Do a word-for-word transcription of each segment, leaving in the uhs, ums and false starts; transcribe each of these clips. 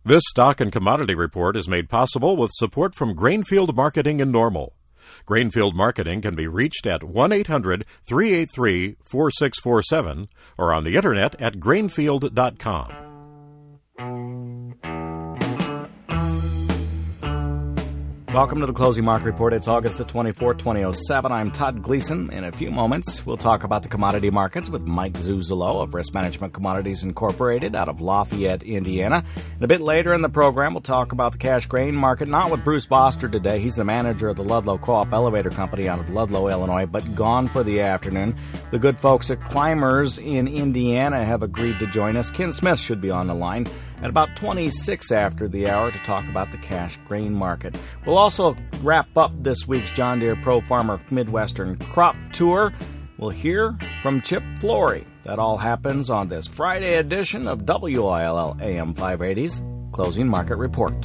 This stock and commodity report is made possible with support from Grainfield Marketing in Normal. Grainfield Marketing can be reached at one eight hundred, three eight three, four six four seven or on the internet at grainfield dot com. Welcome to the Closing Market Report. It's August the twenty-fourth, twenty oh seven. I'm Todd Gleason. In a few moments, we'll talk about the commodity markets with Mike Zuzolo of Risk Management Commodities Incorporated out of Lafayette, Indiana. And a bit later in the program, we'll talk about the cash grain market, not with Bruce Boster today. He's the manager of the Ludlow Co-op Elevator Company out of Ludlow, Illinois, but gone for the afternoon. The good folks at Climbers in Indiana have agreed to join us. Ken Smith should be on the line at about twenty-six after the hour to talk about the cash grain market. We'll also wrap up this week's John Deere Pro Farmer Midwestern Crop Tour. We'll hear from Chip Flory. That all happens on this Friday edition of W I L L A M five eighty's Closing Market Report.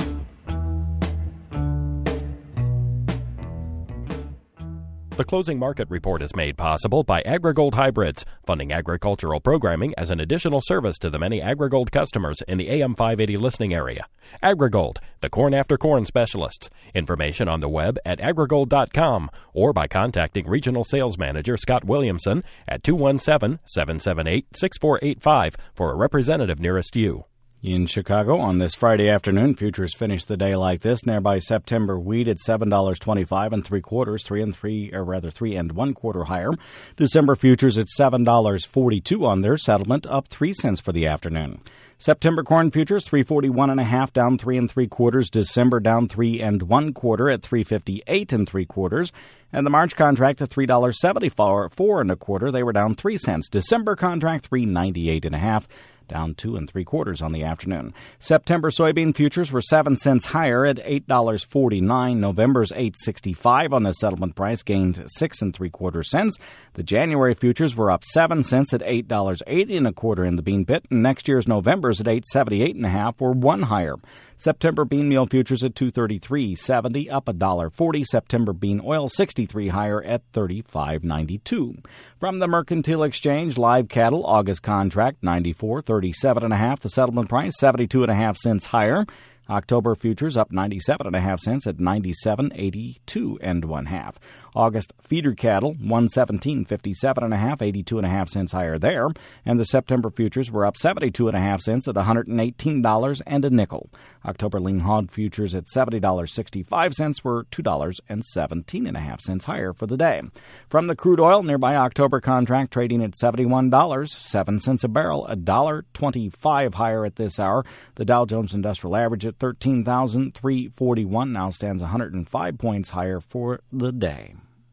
The Closing Market Report is made possible by AgriGold Hybrids, funding agricultural programming as an additional service to the many AgriGold customers in the A M five eighty listening area. AgriGold, the corn after corn specialists. Information on the web at agrigold dot com or by contacting Regional Sales Manager Scott Williamson at two one seven, seven seven eight, six four eight five for a representative nearest you. In Chicago, on this Friday afternoon, futures finished the day like this. Nearby September wheat at seven dollars and twenty-five and three quarters, three and three, or rather three and one quarter higher. December futures at seven dollars and forty-two on their settlement, up three cents for the afternoon. September corn futures three forty-one and a half, down three and three quarters. December down three and one quarter at three fifty-eight and three quarters. And the March contract at three dollars and seventy-four four and a quarter. They were down three cents. December contract three ninety-eight and a half. Down two and three quarters on the afternoon. September soybean futures were seven cents higher at eight dollars and forty-nine. November's eight sixty-five on the settlement price, gained six and three quarter cents. The January futures were up seven cents at eight dollars and eighty and a quarter in the bean pit. And next year's November's at eight seventy-eight and a half, were one higher. September bean meal futures at two thirty-three seventy, up a dollar forty. September bean oil sixty-three higher at thirty-five ninety-two. From the Mercantile Exchange, live cattle August contract ninety-four thirty-seven and a half. The settlement price seventy-two and a half cents higher. October futures up ninety-seven and a half cents at ninety-seven eighty-two and one half. August feeder cattle one seventeen fifty-seven and a half, eighty-two and a half cents higher there. And the September futures were up seventy-two and a half cents at one hundred eighteen dollars and a nickel. October lean hog futures at seventy dollars and sixty-five cents were two dollars and seventeen and a half cents higher for the day. From the crude oil, nearby October contract trading at seventy-one dollars, seven cents a barrel, one dollar twenty-five higher at this hour. The Dow Jones Industrial Average at thirteen thousand three hundred forty-one now stands one hundred five points higher for the day.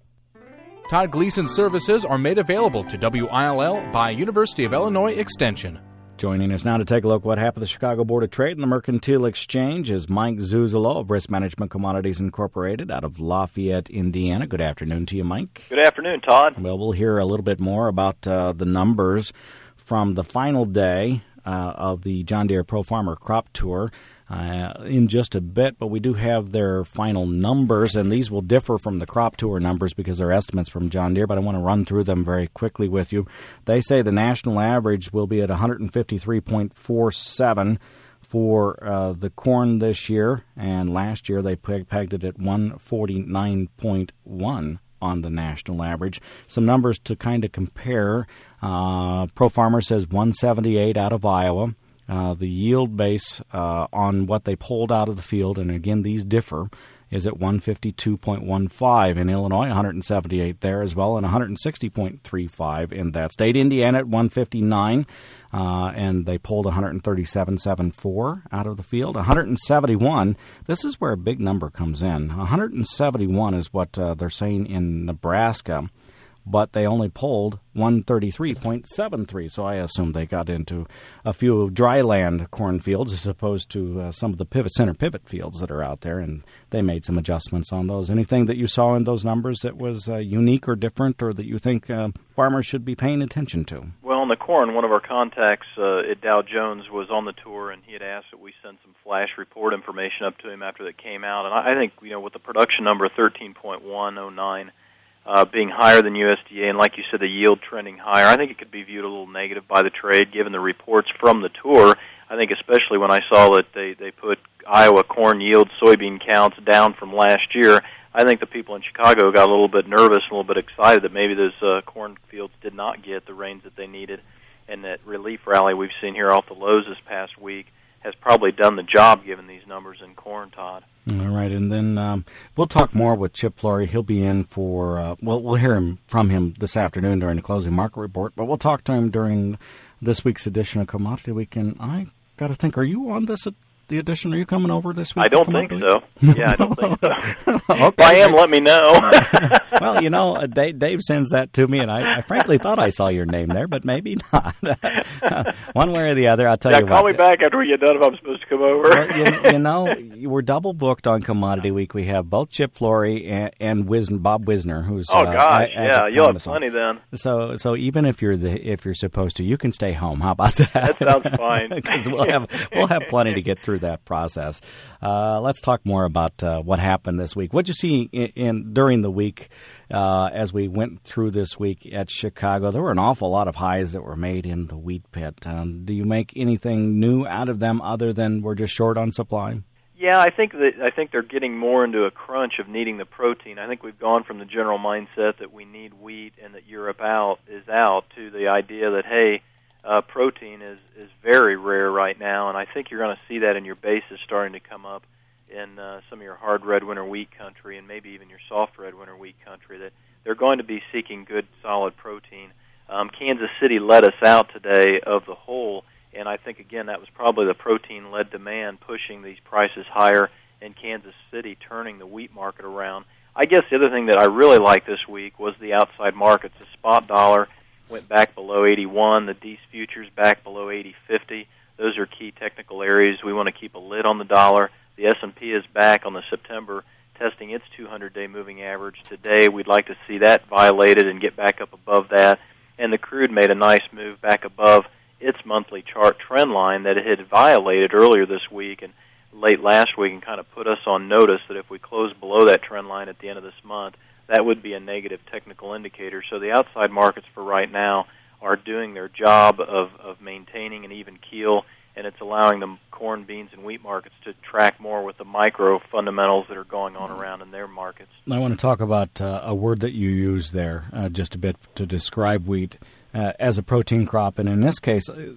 Todd Gleason services are made available to W I L L by University of Illinois Extension. Joining us now to take a look at what happened at the Chicago Board of Trade and the Mercantile Exchange is Mike Zuzolo of Risk Management Commodities Incorporated out of Lafayette, Indiana. Good afternoon to you, Mike. Good afternoon, Todd. Well, we'll hear a little bit more about uh, the numbers from the final day uh, of the John Deere Pro Farmer Crop Tour uh, in just a bit, but we do have their final numbers, and these will differ from the Crop Tour numbers because they're estimates from John Deere, but I want to run through them very quickly with you. They say the national average will be at one fifty-three point four seven for uh, the corn this year, and last year they peg- pegged it at one forty-nine point one on the national average. Some numbers to kind of compare. Uh, Pro Farmer says one seventy-eight out of Iowa. Uh, the yield base uh, on what they pulled out of the field, and again these differ, is at one fifty-two point one five in Illinois, one seventy-eight there as well, and one sixty point three five in that state. Indiana at one fifty-nine, uh, and they pulled one thirty-seven point seven four out of the field. one seventy-one, this is where a big number comes in. one seventy-one is what uh, they're saying in Nebraska, but they only polled one thirty-three point seven three, so I assume they got into a few dry land cornfields as opposed to uh, some of the pivot center pivot fields that are out there, and they made some adjustments on those. Anything that you saw in those numbers that was uh, unique or different, or that you think uh, farmers should be paying attention to? Well, on the corn, one of our contacts uh, at Dow Jones was on the tour, and he had asked that we send some flash report information up to him after that came out. And I, I think, you know, with the production number thirteen point one oh nine, uh, being higher than U S D A, and like you said, the yield trending higher. I think it could be viewed a little negative by the trade, given the reports from the tour. I think especially when I saw that they, they put Iowa corn yield, soybean counts down from last year, I think the people in Chicago got a little bit nervous and a little bit excited that maybe those uh, cornfields did not get the rains that they needed, and that relief rally we've seen here off the lows this past week has probably done the job given these numbers in corn, Todd. All right, and then um, we'll talk more with Chip Flory. He'll be in for, uh, well, we'll hear him from him this afternoon during the closing market report, but we'll talk to him during this week's edition of Commodity Week. And I got to think, are you on this the edition? Are you coming over this week? I don't think so. Yeah, I don't think so. Okay. If I am, let me know. Well, you know, uh, Dave, Dave sends that to me, and I, I frankly thought I saw your name there, but maybe not. One way or the other, I'll tell yeah, you call what. me back after we get done if I'm supposed to come over. Well, you, you know, we're double booked on Commodity Week. We have both Chip Flory and, and Wisn, Bob Wisner, who's oh uh, gosh, a, yeah, you'll have plenty then. So, so even if you're the if you're supposed to, you can stay home. How about that? That sounds fine. Because we'll have we'll have plenty to get through that process. Uh, let's talk more about uh, what happened this week. What did you see in, in during the week uh, as we went through this week at Chicago? There were an awful lot of highs that were made in the wheat pit. Um, do you make anything new out of them other than we're just short on supply? Yeah, I think that I think they're getting more into a crunch of needing the protein. I think we've gone from the general mindset that we need wheat and that Europe out is out to the idea that hey. Uh, protein is, is very rare right now, and I think you're going to see that in your bases starting to come up in uh, some of your hard red winter wheat country and maybe even your soft red winter wheat country, that they're going to be seeking good, solid protein. Um, Kansas City led us out today of the whole, and I think, again, that was probably the protein-led demand pushing these prices higher in Kansas City, turning the wheat market around. I guess the other thing that I really liked this week was the outside markets. The spot dollar went back below eighty-one, the D E S futures back below eighty fifty. Those are key technical areas. We want to keep a lid on the dollar. The S and P is back on the September, testing its two hundred day moving average. Today, we'd like to see that violated and get back up above that. And the crude made a nice move back above its monthly chart trend line that it had violated earlier this week and late last week, and kind of put us on notice that if we close below that trend line at the end of this month, that would be a negative technical indicator. So the outside markets for right now are doing their job of, of maintaining an even keel, and it's allowing the corn, beans, and wheat markets to track more with the micro fundamentals that are going on around in their markets. I want to talk about uh, a word that you use there uh, just a bit to describe wheat uh, as a protein crop, and in this case, uh,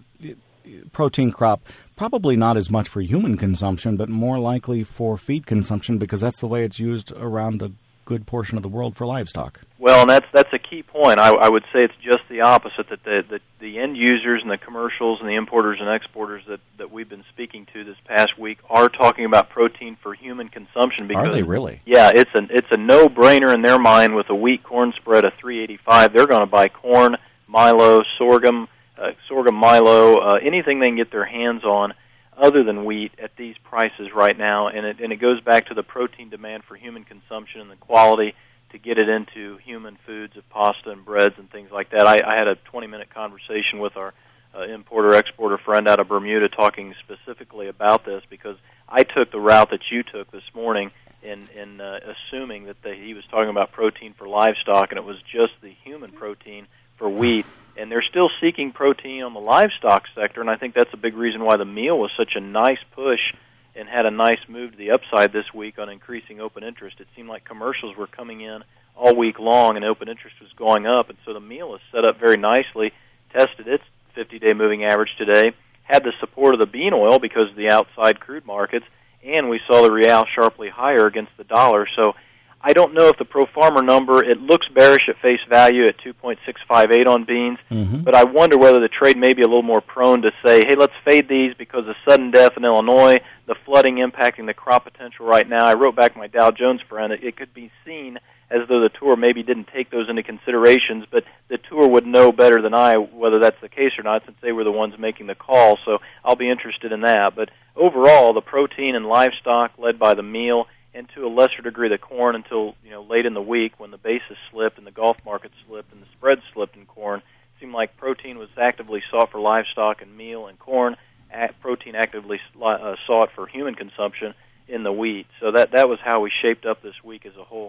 protein crop probably not as much for human consumption, but more likely for feed consumption because that's the way it's used around the good portion of the world for livestock. Well, and that's that's a key point. I, I would say it's just the opposite, that the, the the end users and the commercials and the importers and exporters that, that we've been speaking to this past week are talking about protein for human consumption. Because, are they really? Yeah, it's an it's a no-brainer in their mind with a wheat corn spread of three eighty-five. They're going to buy corn, milo, sorghum, uh, sorghum milo, uh, anything they can get their hands on other than wheat at these prices right now, and it, and it goes back to the protein demand for human consumption and the quality to get it into human foods of pasta and breads and things like that. I, I had a twenty-minute conversation with our uh, importer-exporter friend out of Bermuda talking specifically about this because I took the route that you took this morning in, in uh, assuming that the, he was talking about protein for livestock, and it was just the human protein for wheat. And they're still seeking protein on the livestock sector, and I think that's a big reason why the meal was such a nice push and had a nice move to the upside this week on increasing open interest. It seemed like commercials were coming in all week long, and open interest was going up, and so the meal is set up very nicely, tested its fifty day moving average today, had the support of the bean oil because of the outside crude markets, and we saw the real sharply higher against the dollar. So I don't know if the pro farmer number, it looks bearish at face value at two point six five eight on beans, mm-hmm. but I wonder whether the trade may be a little more prone to say, hey, let's fade these because of sudden death in Illinois, the flooding impacting the crop potential right now. I wrote back my Dow Jones friend that it could be seen as though the tour maybe didn't take those into considerations, but the tour would know better than I whether that's the case or not since they were the ones making the call, so I'll be interested in that. But overall, the protein and livestock led by the meal, and to a lesser degree the corn until you know late in the week when the basis slipped and the Gulf market slipped and the spread slipped in corn. It seemed like protein was actively sought for livestock and meal, and corn protein actively uh, sought for human consumption in the wheat. So that that was how we shaped up this week as a whole.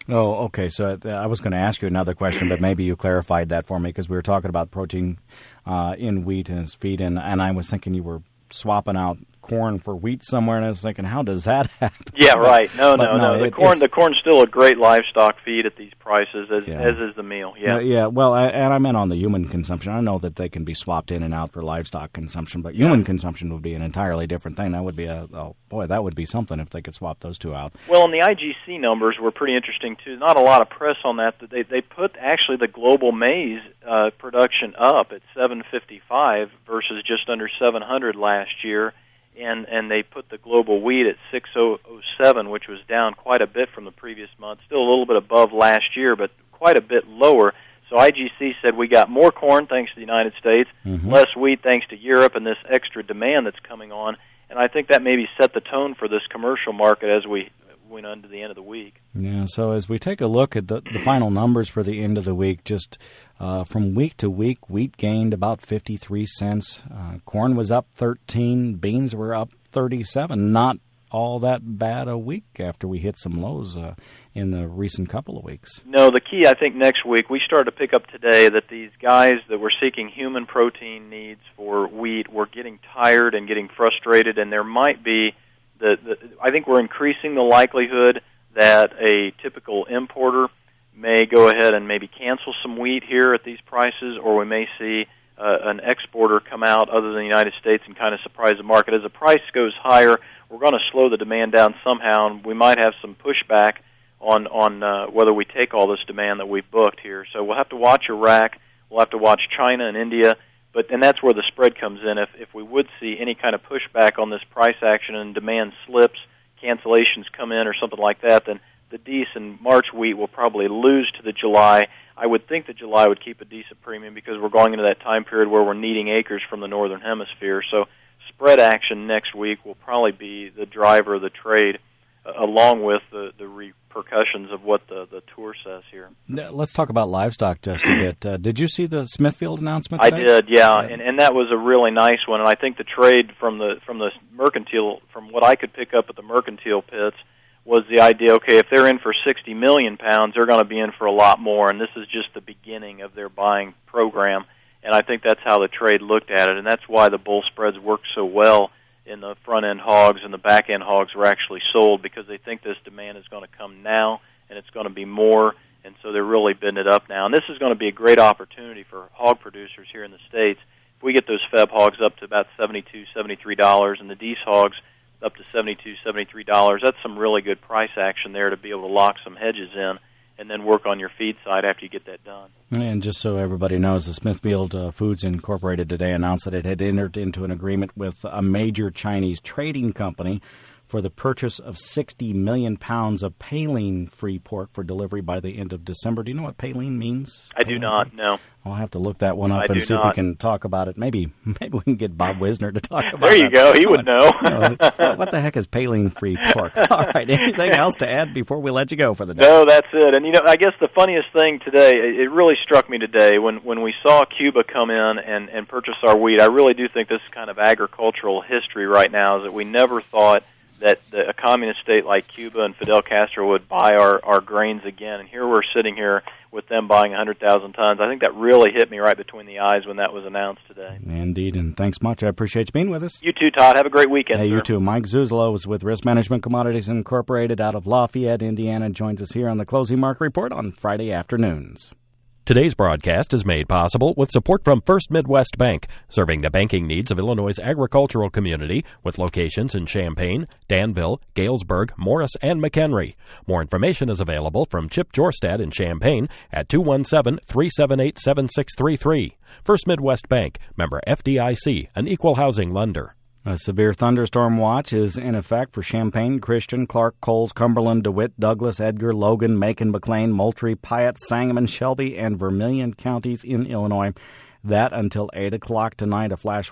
Oh, okay. So uh, I was going to ask you another question, but maybe you clarified that for me because we were talking about protein uh, in wheat and feed, and, and I was thinking you were swapping out corn for wheat somewhere, and I was thinking, how does that happen? Yeah, right. No, no, no. no. The it, corn, the corn's still a great livestock feed at these prices, as yeah. as is the meal. Yeah, uh, yeah. Well, I, and I meant on the human consumption. I know that they can be swapped in and out for livestock consumption, but human yeah. consumption would be an entirely different thing. That would be a oh boy, that would be something if they could swap those two out. Well, and the I G C numbers were pretty interesting too. Not a lot of press on that. They they put actually the global maize uh, production up at seven fifty-five versus just under seven hundred last year. And and they put the global wheat at six oh seven, which was down quite a bit from the previous month. Still a little bit above last year, but quite a bit lower. So I G C said we got more corn thanks to the United States, mm-hmm. less wheat thanks to Europe, and this extra demand that's coming on. And I think that maybe set the tone for this commercial market as we went on to the end of the week. Yeah, so as we take a look at the, the final numbers for the end of the week, just uh, from week to week, wheat gained about fifty-three cents. Uh, corn was up thirteen. Beans were up thirty-seven. Not all that bad a week after we hit some lows uh, in the recent couple of weeks. No, the key, I think, next week, we started to pick up today that these guys that were seeking human protein needs for wheat were getting tired and getting frustrated, and there might be The, the, I think we're increasing the likelihood that a typical importer may go ahead and maybe cancel some wheat here at these prices, or we may see uh, an exporter come out other than the United States and kind of surprise the market. As the price goes higher, we're going to slow the demand down somehow, and we might have some pushback on, on uh, whether we take all this demand that we've booked here. So we'll have to watch Iraq, we'll have to watch China and India. But and that's where the spread comes in. If if we would see any kind of pushback on this price action and demand slips, cancellations come in or something like that, then the decent March wheat will probably lose to the July. I would think that July would keep a decent premium because we're going into that time period where we're needing acres from the northern hemisphere. So spread action next week will probably be the driver of the trade, uh, along with the, the repercussions of what the, the tour says here. Let's talk about livestock just a bit. Uh, did you see the Smithfield announcement today? I did, yeah, and and that was a really nice one. And I think the trade from the from the mercantile, from what I could pick up at the mercantile pits, was the idea, okay, if they're in for sixty million pounds, they're going to be in for a lot more, and this is just the beginning of their buying program. And I think that's how the trade looked at it, and that's why the bull spreads worked so well in the front-end hogs, and the back-end hogs were actually sold because they think this demand is going to come now, and it's going to be more, and so they're really bidding it up now. And this is going to be a great opportunity for hog producers here in the States. If we get those Feb hogs up to about seventy-two dollars, seventy-three dollars, and the Deese hogs up to seventy-two dollars, seventy-three dollars, that's some really good price action there to be able to lock some hedges in and then work on your feed side after you get that done. And just so everybody knows, the Smithfield uh, Foods Incorporated today announced that it had entered into an agreement with a major Chinese trading company for the purchase of sixty million pounds of Payleen-free pork for delivery by the end of December. Do you know what Payleen means? I do not, no. I'll have to look that one up I and see not. if we can talk about it. Maybe maybe we can get Bob Wisner to talk about it. There you that. go. He would know. uh, what the heck is Payleen-free pork? All right. Anything else to add before we let you go for the day? No, that's it. And, you know, I guess the funniest thing today, it really struck me today when, when we saw Cuba come in and, and purchase our wheat. I really do think this is kind of agricultural history right now, is that we never thought that the, a communist state like Cuba and Fidel Castro would buy our, our grains again. And here we're sitting here with them buying one hundred thousand tons. I think that really hit me right between the eyes when that was announced today. Indeed, and thanks much. I appreciate you being with us. You too, Todd. Have a great weekend. Hey, sir. you too. Mike Zuzolo is with Risk Management Commodities Incorporated out of Lafayette, Indiana, joins us here on the Closing Market Report on Friday afternoons. Today's broadcast is made possible with support from First Midwest Bank, serving the banking needs of Illinois' agricultural community with locations in Champaign, Danville, Galesburg, Morris, and McHenry. More information is available from Chip Jorstad in Champaign at two one seven, three seven eight, seven six three three. First Midwest Bank, member F D I C, an equal housing lender. A severe thunderstorm watch is in effect for Champaign, Christian, Clark, Coles, Cumberland, DeWitt, Douglas, Edgar, Logan, Macon, McLean, Moultrie, Piatt, Sangamon, Shelby, and Vermilion counties in Illinois. That until eight o'clock tonight. A flash flood,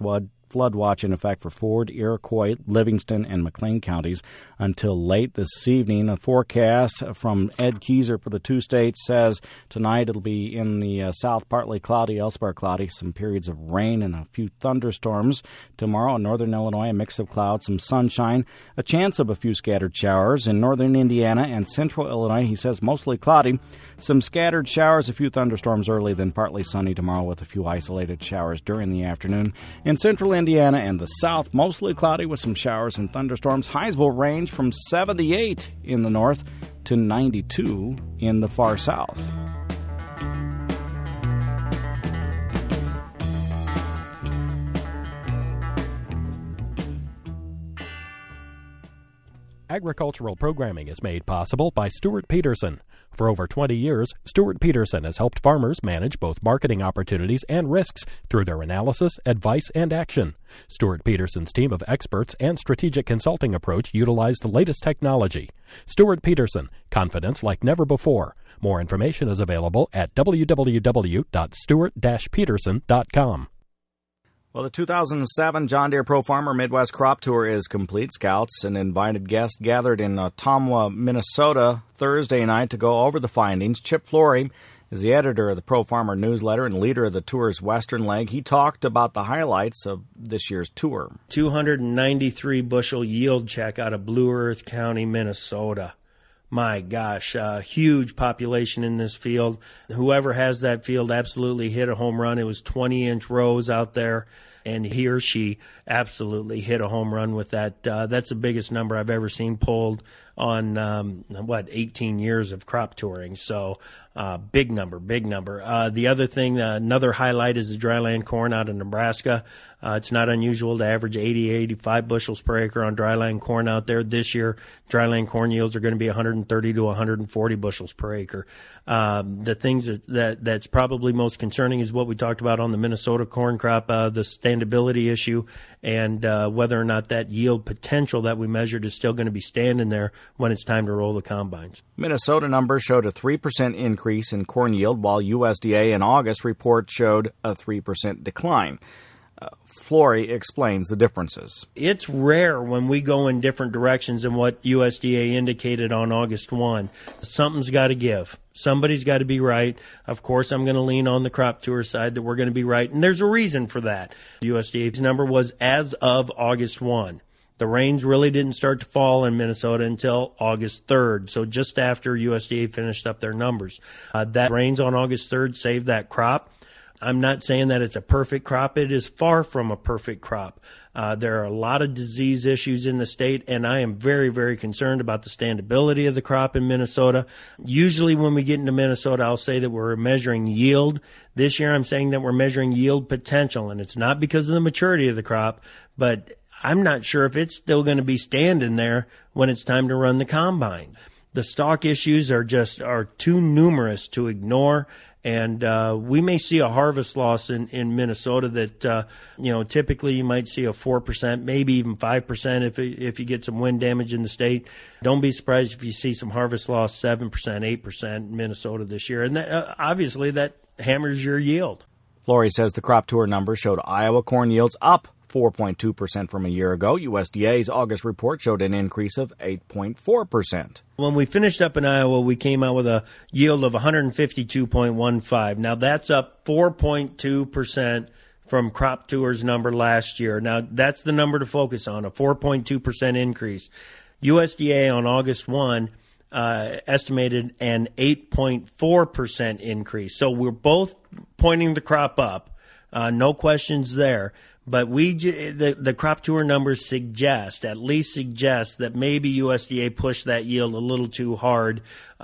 flood watch in effect for Ford, Iroquois, Livingston, and McLean counties until late this evening. A forecast from Ed Keyser for the two states says tonight it'll be in the uh, south partly cloudy, elsewhere cloudy, some periods of rain and a few thunderstorms. Tomorrow in northern Illinois, a mix of clouds, some sunshine, a chance of a few scattered showers. In northern Indiana and central Illinois, he says mostly cloudy, some scattered showers, a few thunderstorms early, then partly sunny tomorrow with a few isolated showers during the afternoon. In central Indiana and the south, mostly cloudy with some showers and thunderstorms. Highs will range from seventy-eight in the north to ninety-two in the far south. Agricultural programming is made possible by Stuart Peterson. For over twenty years, Stuart Peterson has helped farmers manage both marketing opportunities and risks through their analysis, advice, and action. Stuart Peterson's team of experts and strategic consulting approach utilize the latest technology. Stuart Peterson, confidence like never before. More information is available at w w w dot stuart dash peterson dot com. Well, the two thousand seven John Deere Pro Farmer Midwest Crop Tour is complete. Scouts and invited guests gathered in Ottumwa, Minnesota Thursday night to go over the findings. Chip Flory is the editor of the Pro Farmer newsletter and leader of the tour's western leg. He talked about the highlights of this year's tour. two hundred ninety-three bushel yield check out of Blue Earth County, Minnesota. My gosh, uh, huge population in this field. Whoever has that field absolutely hit a home run. It was twenty-inch rows out there, and he or she absolutely hit a home run with that. Uh, that's the biggest number I've ever seen pulled on, um, what, eighteen years of crop touring. So uh, big number, big number. Uh, the other thing, uh, another highlight is the dryland corn out of Nebraska. Uh, it's not unusual to average eighty, eighty-five bushels per acre on dryland corn out there. This year, dryland corn yields are going to be one hundred thirty to one hundred forty bushels per acre. Um, the things that, that that's probably most concerning is what we talked about on the Minnesota corn crop, uh, the standability issue, and uh, whether or not that yield potential that we measured is still going to be standing there when it's time to roll the combines. Minnesota numbers showed a three percent increase in corn yield, while U S D A in August report showed a three percent decline. Uh, Flory explains the differences. It's rare when we go in different directions than what U S D A indicated on August first. Something's got to give. Somebody's got to be right. Of course, I'm going to lean on the crop tour side that we're going to be right, and there's a reason for that. U S D A's number was as of August first. The rains really didn't start to fall in Minnesota until August third, so just after U S D A finished up their numbers. Uh, that rains on August third saved that crop. I'm not saying that it's a perfect crop. It is far from a perfect crop. Uh, there are a lot of disease issues in the state, and I am very, very concerned about the standability of the crop in Minnesota. Usually when we get into Minnesota, I'll say that we're measuring yield. This year I'm saying that we're measuring yield potential, and it's not because of the maturity of the crop, but I'm not sure if it's still going to be standing there when it's time to run the combine. The stalk issues are just are too numerous to ignore. And uh, we may see a harvest loss in, in Minnesota that, uh, you know, typically you might see a four percent, maybe even five percent if if you get some wind damage in the state. Don't be surprised if you see some harvest loss, seven percent, eight percent in Minnesota this year. And that, uh, obviously that hammers your yield. Flory says the crop tour numbers showed Iowa corn yields up four point two percent from a year ago. U S D A's August report showed an increase of eight point four percent. When we finished up in Iowa, we came out with a yield of one hundred fifty-two point one five. Now, that's up four point two percent from Crop Tour's number last year. Now, that's the number to focus on, a four point two percent increase. U S D A on August first uh, estimated an eight point four percent increase. So we're both pointing the crop up. Uh, no questions there. But we, the, the crop tour numbers suggest, at least suggest, that maybe U S D A pushed that yield a little too hard,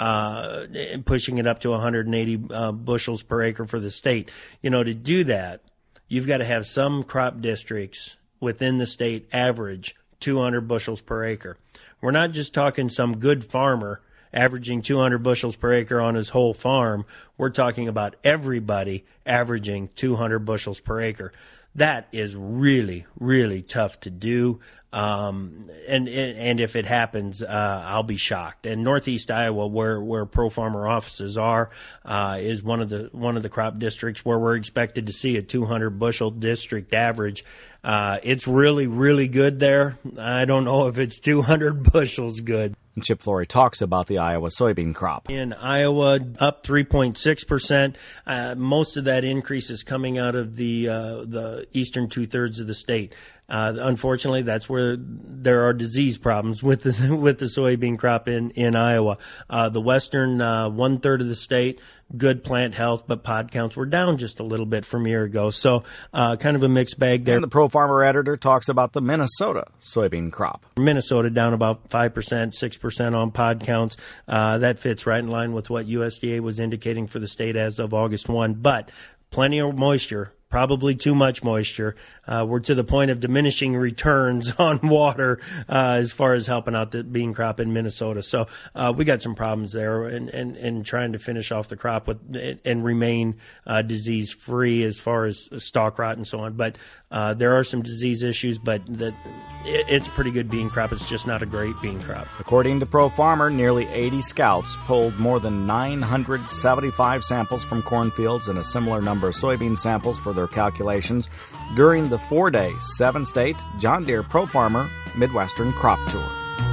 uh, pushing it up to one hundred eighty uh, bushels per acre for the state. You know, to do that, you've got to have some crop districts within the state average two hundred bushels per acre. We're not just talking some good farmer averaging two hundred bushels per acre on his whole farm. We're talking about everybody averaging two hundred bushels per acre. That is really, really tough to do. Um, and, and if it happens, uh, I'll be shocked. And Northeast Iowa, where, where Pro Farmer offices are, uh, is one of the, one of the crop districts where we're expected to see a two hundred bushel district average. Uh, it's really, really good there. I don't know if it's two hundred bushels good. Chip Flory talks about the Iowa soybean crop. In Iowa, up three point six percent. Uh, most of that increase is coming out of the uh, the eastern two-thirds of the state. Uh, unfortunately, that's where there are disease problems with the with the soybean crop in in Iowa. Uh, the western uh, one third of the state, good plant health, but pod counts were down just a little bit from a year ago. So, uh, kind of a mixed bag there. And the Pro Farmer editor talks about the Minnesota soybean crop. Minnesota down about five percent, six percent on pod counts. Uh, that fits right in line with what U S D A was indicating for the state as of August first. But plenty of moisture. Probably too much moisture. Uh, we're to the point of diminishing returns on water uh, as far as helping out the bean crop in Minnesota. So uh, we got some problems there, and, and, and trying to finish off the crop with and remain uh, disease free as far as stalk rot and so on. But uh, there are some disease issues, but the, it, it's a pretty good bean crop. It's just not a great bean crop. According to Pro Farmer, nearly eighty scouts pulled more than nine hundred seventy-five samples from cornfields and a similar number of soybean samples for their calculations during the four-day, seven-state John Deere Pro Farmer Midwestern Crop Tour.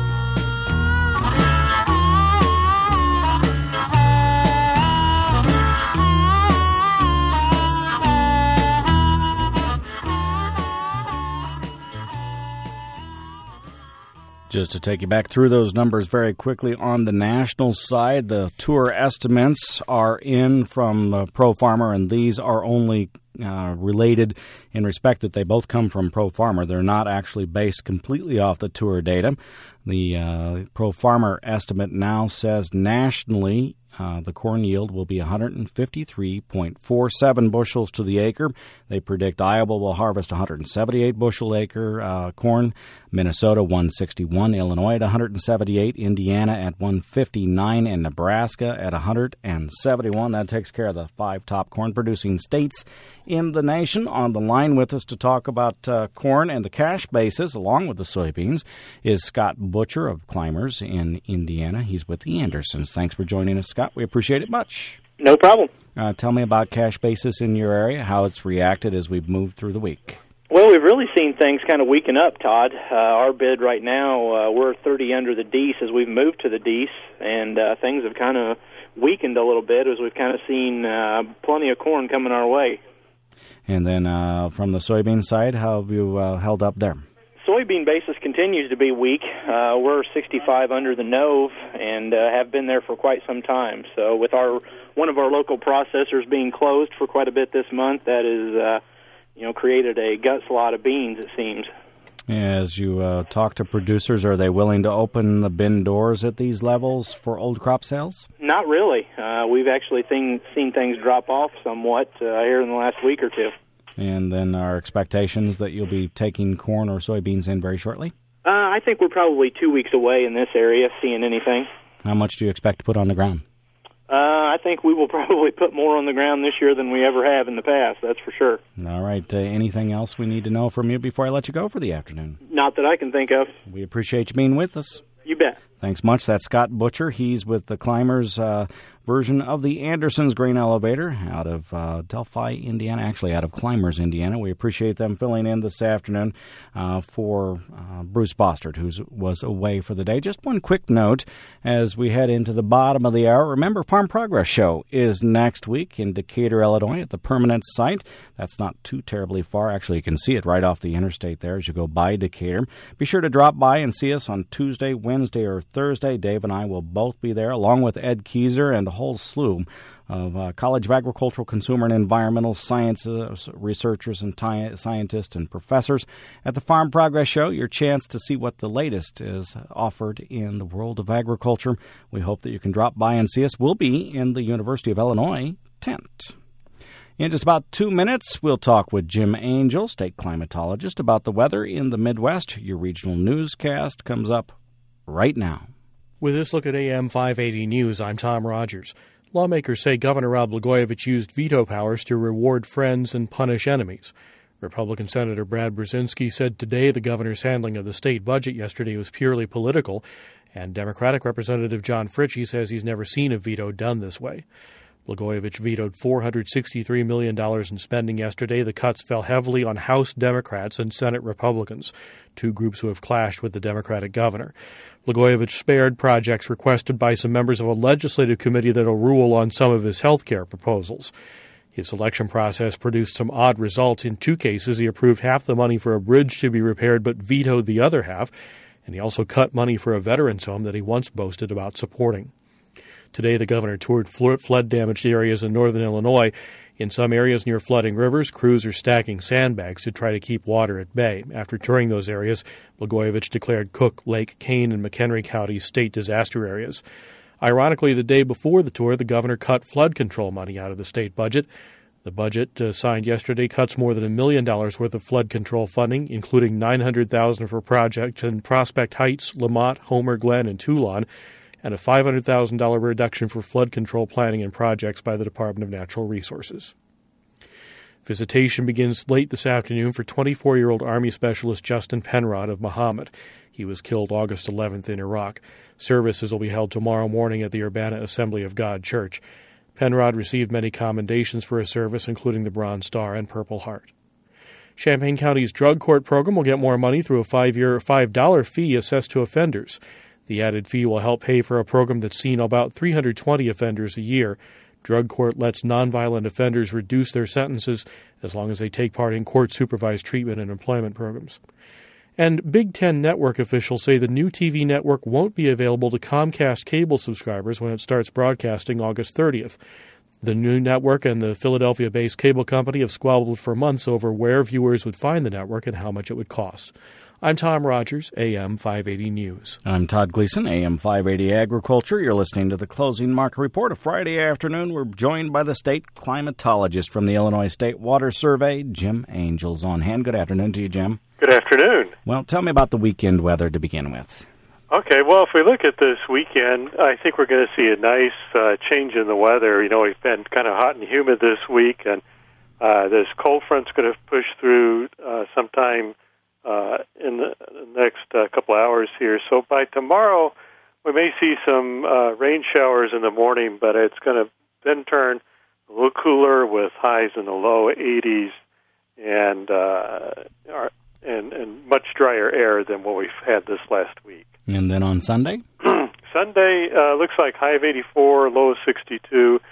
Just to take you back through those numbers very quickly on the national side, the tour estimates are in from uh, Pro Farmer, and these are only uh, related in respect that they both come from Pro Farmer. They're not actually based completely off the tour data. The uh, Pro Farmer estimate now says nationally Uh, the corn yield will be one hundred fifty-three point four seven bushels to the acre. They predict Iowa will harvest one hundred seventy-eight bushel acre uh, corn, Minnesota one hundred sixty-one, Illinois at one hundred seventy-eight, Indiana at one hundred fifty-nine, and Nebraska at one hundred seventy-one. That takes care of the five top corn-producing states in the nation. On the line with us to talk about uh, corn and the cash basis, along with the soybeans, is Scott Butcher of Climbers in Indiana. He's with the Andersons. Thanks for joining us, Scott. We appreciate it much. No problem. Uh, tell me about cash basis in your area, how it's reacted as we've moved through the week. Well, we've really seen things kind of weaken up, Todd. Uh, our bid right now, uh, we're thirty under the D E S as we've moved to the D E S, and uh, things have kind of weakened a little bit as we've kind of seen uh, plenty of corn coming our way. And then uh, from the soybean side, how have you uh, held up there? Soybean basis continues to be weak. Uh, we're sixty-five under the N O V and uh, have been there for quite some time. So with our one of our local processors being closed for quite a bit this month, that is, uh, you know, created a gut slot of beans, it seems. As you uh, talk to producers, are they willing to open the bin doors at these levels for old crop sales? Not really. Uh, we've actually seen, seen things drop off somewhat uh, here in the last week or two. And then our expectations that you'll be taking corn or soybeans in very shortly? Uh, I think we're probably two weeks away in this area seeing anything. How much do you expect to put on the ground? Uh, I think we will probably put more on the ground this year than we ever have in the past, that's for sure. All right. Uh, anything else we need to know from you before I let you go for the afternoon? Not that I can think of. We appreciate you being with us. You bet. Thanks much. That's Scott Butcher. He's with the Climbers uh, version of the Andersons Grain Elevator out of uh, Delphi, Indiana, actually out of Climbers, Indiana. We appreciate them filling in this afternoon uh, for uh, Bruce Bostard, who was away for the day. Just one quick note as we head into the bottom of the hour. Remember, Farm Progress Show is next week in Decatur, Illinois at the permanent site. That's not too terribly far. Actually, you can see it right off the interstate there as you go by Decatur. Be sure to drop by and see us on Tuesday, Wednesday, or Thursday. Dave and I will both be there, along with Ed Keyser and a whole slew of uh, College of Agricultural, Consumer, and Environmental Sciences researchers and ti- scientists and professors at the Farm Progress Show. Your chance to see what the latest is offered in the world of agriculture. We hope that you can drop by and see us. We'll be in the University of Illinois tent. In just about two minutes, we'll talk with Jim Angel, state climatologist, about the weather in the Midwest. Your regional newscast comes up right now. With this look at A M five eighty News, I'm Tom Rogers. Lawmakers say Governor Rod Blagojevich used veto powers to reward friends and punish enemies. Republican Senator Brad Brzezinski said today the governor's handling of the state budget yesterday was purely political, and Democratic Representative John Fritchie says he's never seen a veto done this way. Blagojevich vetoed four hundred sixty-three million dollars in spending yesterday. The cuts fell heavily on House Democrats and Senate Republicans, two groups who have clashed with the Democratic governor. Blagojevich spared projects requested by some members of a legislative committee that will rule on some of his health care proposals. His selection process produced some odd results. In two cases, he approved half the money for a bridge to be repaired but vetoed the other half, and he also cut money for a veterans' home that he once boasted about supporting. Today, the governor toured flood-damaged areas in northern Illinois. In some areas near flooding rivers, crews are stacking sandbags to try to keep water at bay. After touring those areas, Blagojevich declared Cook, Lake, Kane, and McHenry counties state disaster areas. Ironically, the day before the tour, the governor cut flood control money out of the state budget. The budget uh, signed yesterday cuts more than a million dollars worth of flood control funding, including nine hundred thousand dollars for projects in Prospect Heights, Lamont, Homer Glen, and Toulon, and a five hundred thousand dollars reduction for flood control planning and projects by the Department of Natural Resources. Visitation begins late this afternoon for twenty-four-year-old Army Specialist Justin Penrod of Mahomet. He was killed August eleventh in Iraq. Services will be held tomorrow morning at the Urbana Assembly of God Church. Penrod received many commendations for his service, including the Bronze Star and Purple Heart. Champaign County's drug court program will get more money through a five-year, five dollar fee assessed to offenders. The added fee will help pay for a program that's seen about three hundred twenty offenders a year. Drug court lets nonviolent offenders reduce their sentences as long as they take part in court-supervised treatment and employment programs. And Big Ten Network officials say the new T V network won't be available to Comcast cable subscribers when it starts broadcasting August thirtieth. The new network and the Philadelphia-based cable company have squabbled for months over where viewers would find the network and how much it would cost. I'm Tom Rogers, A M five eighty News. I'm Todd Gleason, A M five eighty Agriculture. You're listening to the Closing Market Report. A Friday afternoon, we're joined by the state climatologist from the Illinois State Water Survey, Jim Angels, on hand. Good afternoon to you, Jim. Good afternoon. Well, tell me about the weekend weather to begin with. Okay, well, if we look at this weekend, I think we're going to see a nice uh, change in the weather. You know, we've been kind of hot and humid this week, and uh, this cold front's going to push through uh, sometime uh, in the next uh, couple hours here. So by tomorrow, we may see some uh, rain showers in the morning, but it's going to then turn a little cooler with highs in the low eighties and uh, our, and, and much drier air than what we've had this last week. And then on Sunday? Sunday uh, looks like high of eighty-four, low of sixty-two,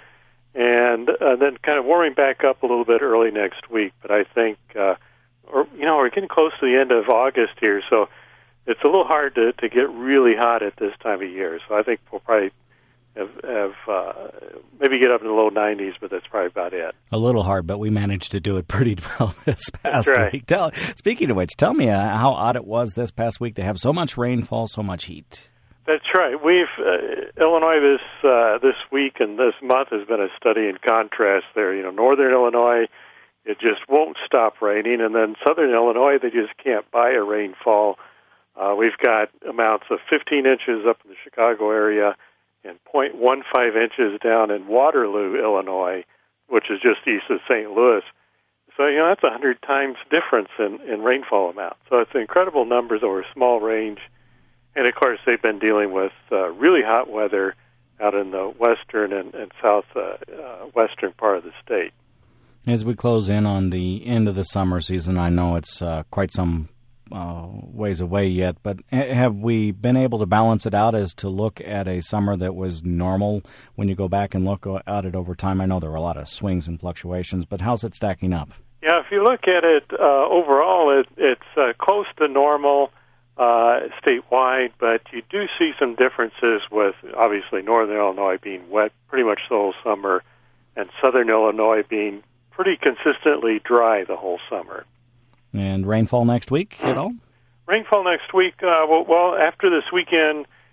and uh, then kind of warming back up a little bit early next week. But I think, uh, or you know, we're getting close to the end of August here, so it's a little hard to, to get really hot at this time of year. So I think we'll probably have, have uh, maybe get up in the low nineties, but that's probably about it. A little hard, but we managed to do it pretty well this past That's right. week. Tell, speaking of which, tell me uh, how odd it was this past week to have so much rainfall, so much heat. That's right. We've uh, Illinois this uh, this week and this month has been a study in contrast there. You know, northern Illinois, it just won't stop raining, and then southern Illinois, they just can't buy a rainfall. Uh, we've got amounts of fifteen inches up in the Chicago area and zero point one five inches down in Waterloo, Illinois, which is just east of Saint Louis. So, you know, that's a hundred times difference in, in rainfall amount. So it's incredible numbers over a small range. And, of course, they've been dealing with uh, really hot weather out in the western and, and south uh, uh, western part of the state. As we close in on the end of the summer season, I know it's uh, quite some uh, ways away yet, but have we been able to balance it out as to look at a summer that was normal when you go back and look at it over time? I know there were a lot of swings and fluctuations, but how's it stacking up? Yeah, if you look at it uh, overall, it, it's uh, close to normal uh, statewide, but you do see some differences with, obviously, northern Illinois being wet pretty much the whole summer and southern Illinois being pretty consistently dry the whole summer. And rainfall next week at all? Rainfall next week, uh, well, well, after this weekend,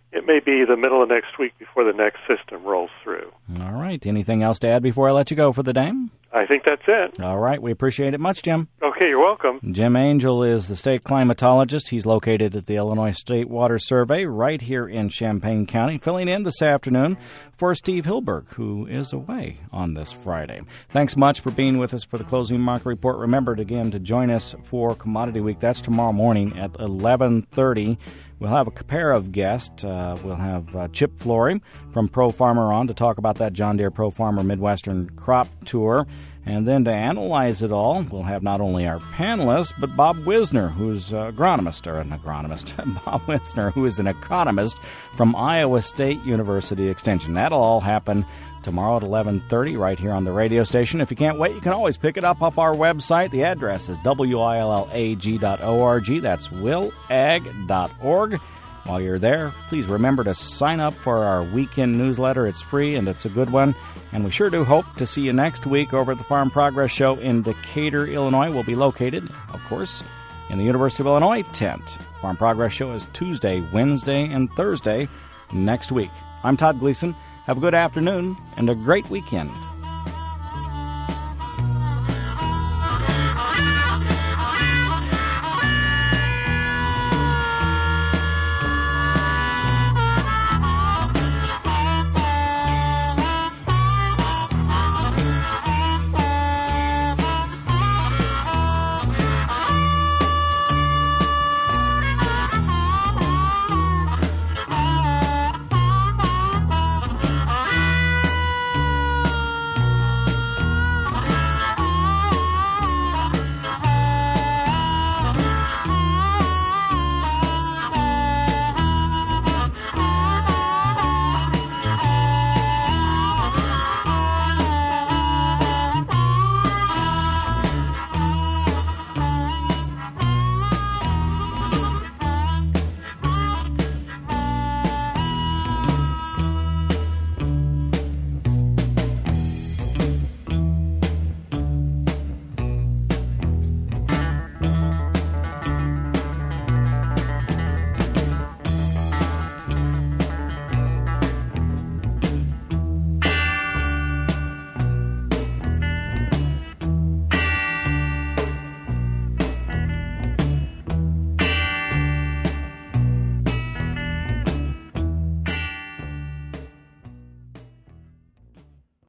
it may be the middle of next week before the next system rolls through. All right. Anything else to add before I let you go for the day? I think that's it. All right. We appreciate it much, Jim. Okay, you're welcome. Jim Angel is the state climatologist. He's located at the Illinois State Water Survey right here in Champaign County, filling in this afternoon for Steve Hilberg, who is away on this Friday. Thanks much for being with us for the Closing Market Report. Remember, again, to join us for Commodity Week. That's tomorrow morning at eleven thirty. We'll have a pair of guests. Uh, we'll have uh, Chip Flory from Pro Farmer on to talk about that John Deere Pro Farmer Midwestern Crop Tour. And then to analyze it all, we'll have not only our panelists, but Bob Wisner, who's an agronomist, or an agronomist, Bob Wisner, who is an economist from Iowa State University Extension. That'll all happen tomorrow at eleven thirty right here on the radio station. If you can't wait, you can always pick it up off our website. The address is W I L L A G dot org. That's will ag dot org. While you're there, please remember to sign up for our weekend newsletter. It's free, and it's a good one. And we sure do hope to see you next week over at the Farm Progress Show in Decatur, Illinois. We'll be located, of course, in the University of Illinois tent. Farm Progress Show is Tuesday, Wednesday, and Thursday next week. I'm Todd Gleason. Have a good afternoon and a great weekend.